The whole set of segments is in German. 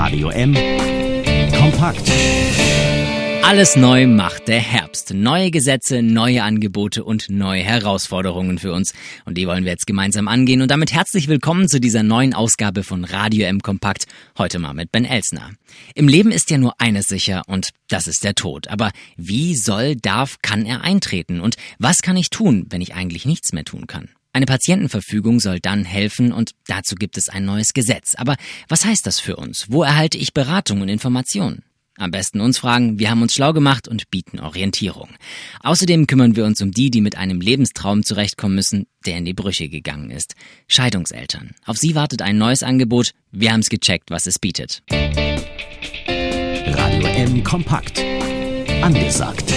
Radio M. Kompakt. Alles neu macht der Herbst. Neue Gesetze, neue Angebote und neue Herausforderungen für uns. Und die wollen wir jetzt gemeinsam angehen. Und damit herzlich willkommen zu dieser neuen Ausgabe von Radio M Kompakt. Heute mal mit Ben Elsner. Im Leben ist ja nur eines sicher und das ist der Tod. Aber wie kann er eintreten? Und was kann ich tun, wenn ich eigentlich nichts mehr tun kann? Eine Patientenverfügung soll dann helfen und dazu gibt es ein neues Gesetz. Aber was heißt das für uns? Wo erhalte ich Beratung und Informationen? Am besten uns fragen, wir haben uns schlau gemacht und bieten Orientierung. Außerdem kümmern wir uns um die mit einem Lebenstraum zurechtkommen müssen, der in die Brüche gegangen ist. Scheidungseltern. Auf sie wartet ein neues Angebot. Wir haben es gecheckt, was es bietet. Radio M Kompakt. Angesagt.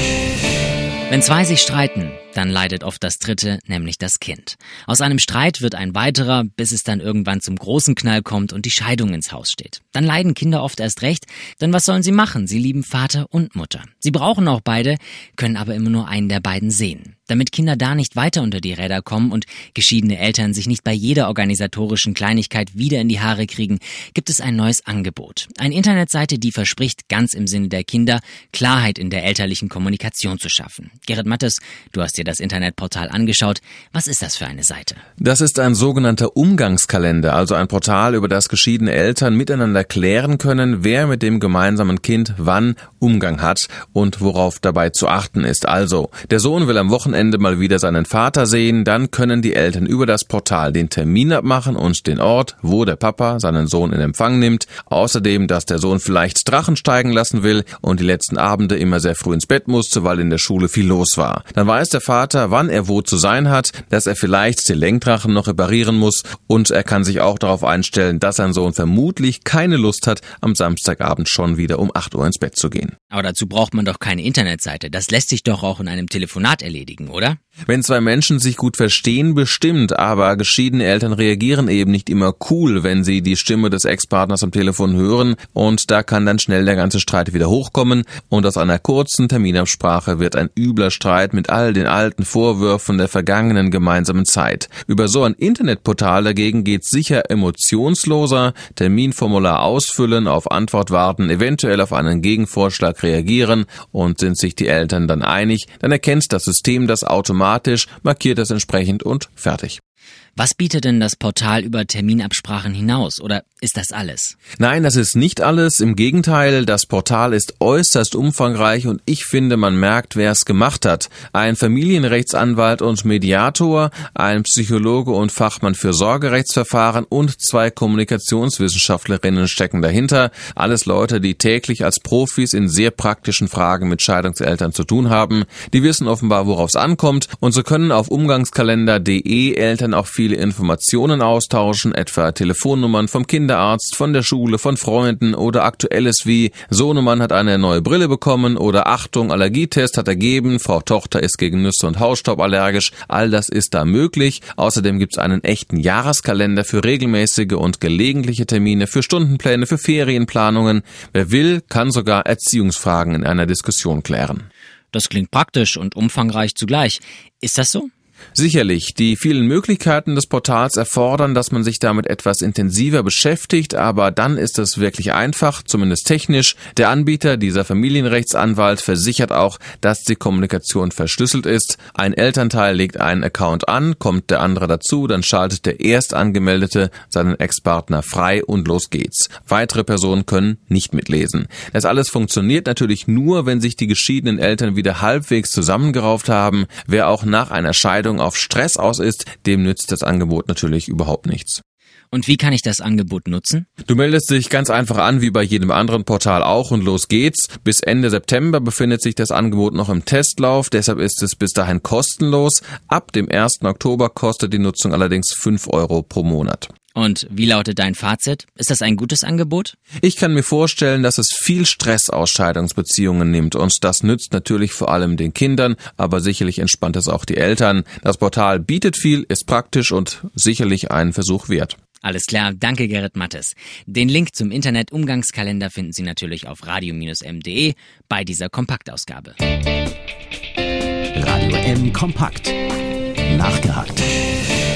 Wenn zwei sich streiten, dann leidet oft das dritte, nämlich das Kind. Aus einem Streit wird ein weiterer, bis es dann irgendwann zum großen Knall kommt und die Scheidung ins Haus steht. Dann leiden Kinder oft erst recht, denn was sollen sie machen? Sie lieben Vater und Mutter. Sie brauchen auch beide, können aber immer nur einen der beiden sehen. Damit Kinder da nicht weiter unter die Räder kommen und geschiedene Eltern sich nicht bei jeder organisatorischen Kleinigkeit wieder in die Haare kriegen, gibt es ein neues Angebot. Eine Internetseite, die verspricht, ganz im Sinne der Kinder, Klarheit in der elterlichen Kommunikation zu schaffen. Gerrit Mattes, du hast dir das Internetportal angeschaut. Was ist das für eine Seite? Das ist ein sogenannter Umgangskalender, also ein Portal, über das geschiedene Eltern miteinander klären können, wer mit dem gemeinsamen Kind wann Umgang hat und worauf dabei zu achten ist. Also, der Sohn will am Wochenende mal wieder seinen Vater sehen, dann können die Eltern über das Portal den Termin abmachen und den Ort, wo der Papa seinen Sohn in Empfang nimmt. Außerdem, dass der Sohn vielleicht Drachen steigen lassen will und die letzten Abende immer sehr früh ins Bett musste, weil in der Schule viel los war. Dann weiß der Vater, wann er wo zu sein hat, dass er vielleicht den Lenkdrachen noch reparieren muss und er kann sich auch darauf einstellen, dass sein Sohn vermutlich keine Lust hat, am Samstagabend schon wieder um 8 Uhr ins Bett zu gehen. Aber dazu braucht man doch keine Internetseite. Das lässt sich doch auch in einem Telefonat erledigen, oder? Wenn zwei Menschen sich gut verstehen, bestimmt, aber geschiedene Eltern reagieren eben nicht immer cool, wenn sie die Stimme des Ex-Partners am Telefon hören und da kann dann schnell der ganze Streit wieder hochkommen und aus einer kurzen Terminabsprache wird ein übler Streit mit all den alten Vorwürfen der vergangenen gemeinsamen Zeit. Über so ein Internetportal dagegen geht's sicher emotionsloser, Terminformular ausfüllen, auf Antwort warten, eventuell auf einen Gegenvorschlag reagieren und sind sich die Eltern dann einig, dann erkennt das System das automatisch, markiert das entsprechend und fertig. Was bietet denn das Portal über Terminabsprachen hinaus? Oder ist das alles? Nein, das ist nicht alles. Im Gegenteil, das Portal ist äußerst umfangreich und ich finde, man merkt, wer es gemacht hat. Ein Familienrechtsanwalt und Mediator, ein Psychologe und Fachmann für Sorgerechtsverfahren und 2 Kommunikationswissenschaftlerinnen stecken dahinter. Alles Leute, die täglich als Profis in sehr praktischen Fragen mit Scheidungseltern zu tun haben. Die wissen offenbar, worauf es ankommt und so können auf umgangskalender.de Eltern auch viele Informationen austauschen, etwa Telefonnummern vom Kinderarzt, von der Schule, von Freunden oder Aktuelles wie Sohnemann hat eine neue Brille bekommen oder Achtung, Allergietest hat ergeben, Frau Tochter ist gegen Nüsse und Hausstaub allergisch. All das ist da möglich. Außerdem gibt es einen echten Jahreskalender für regelmäßige und gelegentliche Termine, für Stundenpläne, für Ferienplanungen. Wer will, kann sogar Erziehungsfragen in einer Diskussion klären. Das klingt praktisch und umfangreich zugleich. Ist das so? Sicherlich, die vielen Möglichkeiten des Portals erfordern, dass man sich damit etwas intensiver beschäftigt, aber dann ist es wirklich einfach, zumindest technisch. Der Anbieter, dieser Familienrechtsanwalt, versichert auch, dass die Kommunikation verschlüsselt ist. Ein Elternteil legt einen Account an, kommt der andere dazu, dann schaltet der Erstangemeldete seinen Ex-Partner frei und los geht's. Weitere Personen können nicht mitlesen. Das alles funktioniert natürlich nur, wenn sich die geschiedenen Eltern wieder halbwegs zusammengerauft haben. Wer auch nach einer Scheidung auf Stress aus ist, dem nützt das Angebot natürlich überhaupt nichts. Und wie kann ich das Angebot nutzen? Du meldest dich ganz einfach an, wie bei jedem anderen Portal auch und los geht's. Bis Ende September befindet sich das Angebot noch im Testlauf, deshalb ist es bis dahin kostenlos. Ab dem 1. Oktober kostet die Nutzung allerdings 5 € pro Monat. Und wie lautet dein Fazit? Ist das ein gutes Angebot? Ich kann mir vorstellen, dass es viel Stress aus Scheidungsbeziehungen nimmt und das nützt natürlich vor allem den Kindern, aber sicherlich entspannt es auch die Eltern. Das Portal bietet viel, ist praktisch und sicherlich einen Versuch wert. Alles klar, danke Gerrit Mattes. Den Link zum Internet-Umgangskalender finden Sie natürlich auf radio-m.de bei dieser Kompaktausgabe. Radio M Kompakt. Nachgehakt.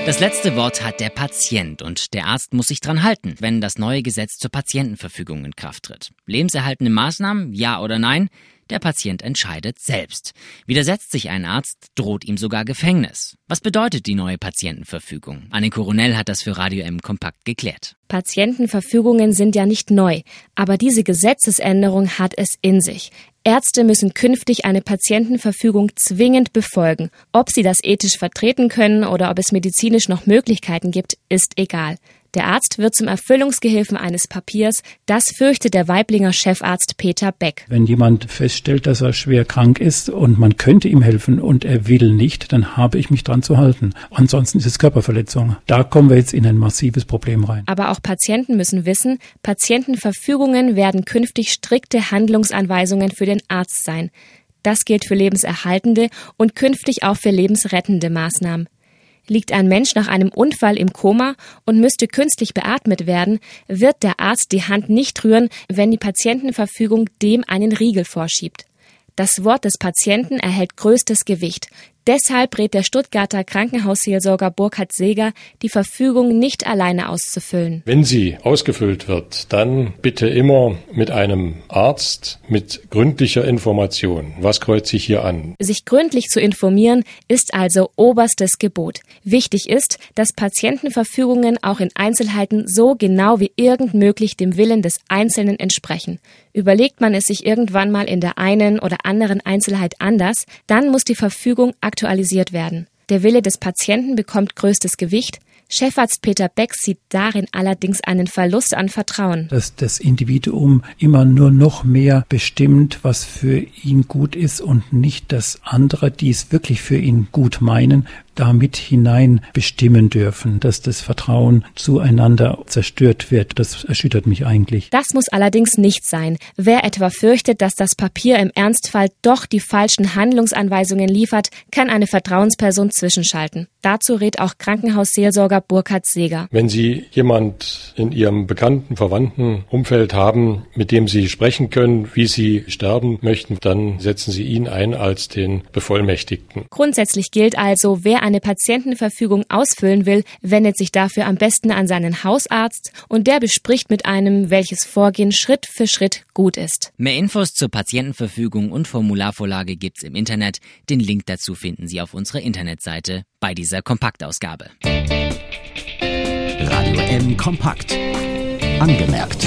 Das letzte Wort hat der Patient und der Arzt muss sich dran halten, wenn das neue Gesetz zur Patientenverfügung in Kraft tritt. Lebenserhaltende Maßnahmen, ja oder nein? Der Patient entscheidet selbst. Widersetzt sich ein Arzt, droht ihm sogar Gefängnis. Was bedeutet die neue Patientenverfügung? Anne Coronel hat das für Radio M kompakt geklärt. Patientenverfügungen sind ja nicht neu, aber diese Gesetzesänderung hat es in sich. Ärzte müssen künftig eine Patientenverfügung zwingend befolgen. Ob sie das ethisch vertreten können oder ob es medizinisch noch Möglichkeiten gibt, ist egal. Der Arzt wird zum Erfüllungsgehilfen eines Papiers, das fürchtet der Waiblinger Chefarzt Peter Beck. Wenn jemand feststellt, dass er schwer krank ist und man könnte ihm helfen und er will nicht, dann habe ich mich dran zu halten. Ansonsten ist es Körperverletzung. Da kommen wir jetzt in ein massives Problem rein. Aber auch Patienten müssen wissen, Patientenverfügungen werden künftig strikte Handlungsanweisungen für den Arzt sein. Das gilt für lebenserhaltende und künftig auch für lebensrettende Maßnahmen. Liegt ein Mensch nach einem Unfall im Koma und müsste künstlich beatmet werden, wird der Arzt die Hand nicht rühren, wenn die Patientenverfügung dem einen Riegel vorschiebt. Das Wort des Patienten erhält größtes Gewicht. Deshalb rät der Stuttgarter Krankenhausseelsorger Burkhard Seeger, die Verfügung nicht alleine auszufüllen. Wenn sie ausgefüllt wird, dann bitte immer mit einem Arzt mit gründlicher Information. Was kreuzt sich hier an? Sich gründlich zu informieren, ist also oberstes Gebot. Wichtig ist, dass Patientenverfügungen auch in Einzelheiten so genau wie irgend möglich dem Willen des Einzelnen entsprechen. Überlegt man es sich irgendwann mal in der einen oder anderen Einzelheit anders, dann muss die Verfügung aktualisiert werden. Der Wille des Patienten bekommt größtes Gewicht. Chefarzt Peter Beck sieht darin allerdings einen Verlust an Vertrauen. Dass das Individuum immer nur noch mehr bestimmt, was für ihn gut ist und nicht, dass andere, die es wirklich für ihn gut meinen, damit hinein bestimmen dürfen, dass das Vertrauen zueinander zerstört wird. Das erschüttert mich eigentlich. Das muss allerdings nicht sein. Wer etwa fürchtet, dass das Papier im Ernstfall doch die falschen Handlungsanweisungen liefert, kann eine Vertrauensperson zwischenschalten. Dazu rät auch Krankenhausseelsorger Burkhard Seeger. Wenn Sie jemand in Ihrem bekannten, verwandten Umfeld haben, mit dem Sie sprechen können, wie Sie sterben möchten, dann setzen Sie ihn ein als den Bevollmächtigten. Grundsätzlich gilt also, wer eine Patientenverfügung ausfüllen will, wendet sich dafür am besten an seinen Hausarzt und der bespricht mit einem, welches Vorgehen Schritt für Schritt gut ist. Mehr Infos zur Patientenverfügung und Formularvorlage gibt's im Internet. Den Link dazu finden Sie auf unserer Internetseite bei dieser Kompaktausgabe. Radio M Kompakt. Angemerkt.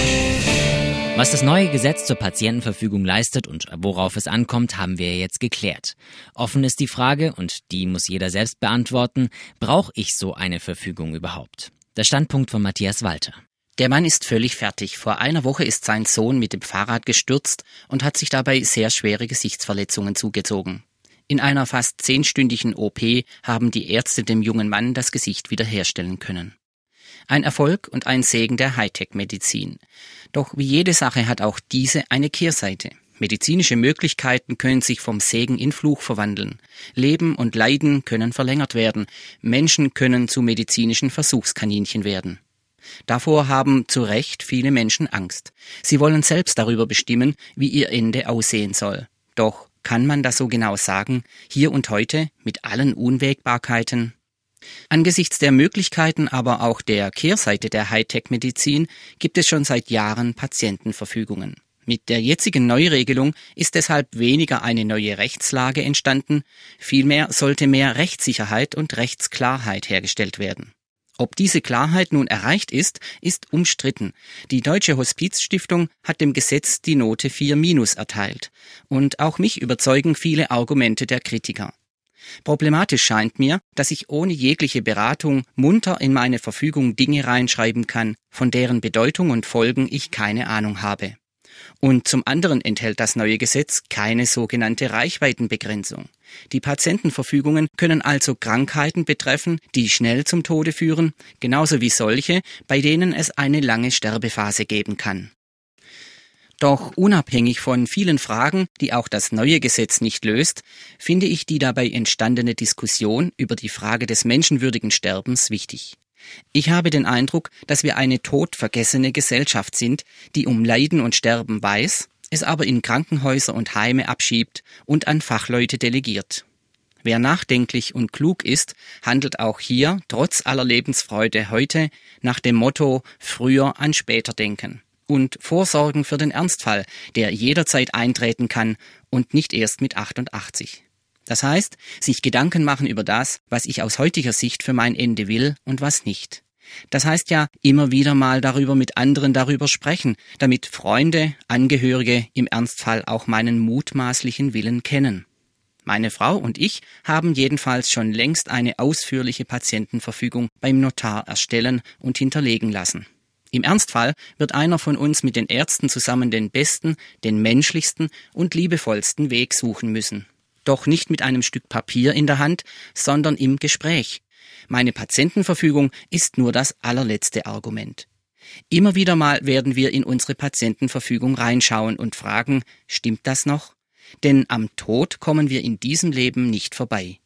Was das neue Gesetz zur Patientenverfügung leistet und worauf es ankommt, haben wir jetzt geklärt. Offen ist die Frage, und die muss jeder selbst beantworten, brauche ich so eine Verfügung überhaupt? Der Standpunkt von Matthias Walter. Der Mann ist völlig fertig. Vor einer Woche ist sein Sohn mit dem Fahrrad gestürzt und hat sich dabei sehr schwere Gesichtsverletzungen zugezogen. In einer fast 10-stündigen OP haben die Ärzte dem jungen Mann das Gesicht wiederherstellen können. Ein Erfolg und ein Segen der Hightech-Medizin. Doch wie jede Sache hat auch diese eine Kehrseite. Medizinische Möglichkeiten können sich vom Segen in Fluch verwandeln. Leben und Leiden können verlängert werden. Menschen können zu medizinischen Versuchskaninchen werden. Davor haben zu Recht viele Menschen Angst. Sie wollen selbst darüber bestimmen, wie ihr Ende aussehen soll. Doch kann man das so genau sagen, hier und heute, mit allen Unwägbarkeiten? Angesichts der Möglichkeiten, aber auch der Kehrseite der Hightech-Medizin gibt es schon seit Jahren Patientenverfügungen. Mit der jetzigen Neuregelung ist deshalb weniger eine neue Rechtslage entstanden, vielmehr sollte mehr Rechtssicherheit und Rechtsklarheit hergestellt werden. Ob diese Klarheit nun erreicht ist, ist umstritten. Die Deutsche Hospizstiftung hat dem Gesetz die Note 4- erteilt. Und auch mich überzeugen viele Argumente der Kritiker. Problematisch scheint mir, dass ich ohne jegliche Beratung munter in meine Verfügung Dinge reinschreiben kann, von deren Bedeutung und Folgen ich keine Ahnung habe. Und zum anderen enthält das neue Gesetz keine sogenannte Reichweitenbegrenzung. Die Patientenverfügungen können also Krankheiten betreffen, die schnell zum Tode führen, genauso wie solche, bei denen es eine lange Sterbephase geben kann. Doch unabhängig von vielen Fragen, die auch das neue Gesetz nicht löst, finde ich die dabei entstandene Diskussion über die Frage des menschenwürdigen Sterbens wichtig. Ich habe den Eindruck, dass wir eine todvergessene Gesellschaft sind, die um Leiden und Sterben weiß, es aber in Krankenhäuser und Heime abschiebt und an Fachleute delegiert. Wer nachdenklich und klug ist, handelt auch hier, trotz aller Lebensfreude heute, nach dem Motto früher an später denken und vorsorgen für den Ernstfall, der jederzeit eintreten kann und nicht erst mit 88. Das heißt, sich Gedanken machen über das, was ich aus heutiger Sicht für mein Ende will und was nicht. Das heißt ja, immer wieder mal mit anderen darüber sprechen, damit Freunde, Angehörige im Ernstfall auch meinen mutmaßlichen Willen kennen. Meine Frau und ich haben jedenfalls schon längst eine ausführliche Patientenverfügung beim Notar erstellen und hinterlegen lassen. Im Ernstfall wird einer von uns mit den Ärzten zusammen den besten, den menschlichsten und liebevollsten Weg suchen müssen. Doch nicht mit einem Stück Papier in der Hand, sondern im Gespräch. Meine Patientenverfügung ist nur das allerletzte Argument. Immer wieder mal werden wir in unsere Patientenverfügung reinschauen und fragen, stimmt das noch? Denn am Tod kommen wir in diesem Leben nicht vorbei.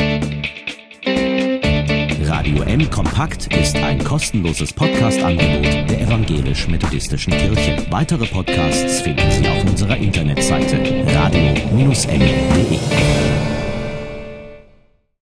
Radio M Kompakt ist ein kostenloses Podcast-Angebot der Evangelisch-Methodistischen Kirche. Weitere Podcasts finden Sie auf unserer Internetseite radio-m.de.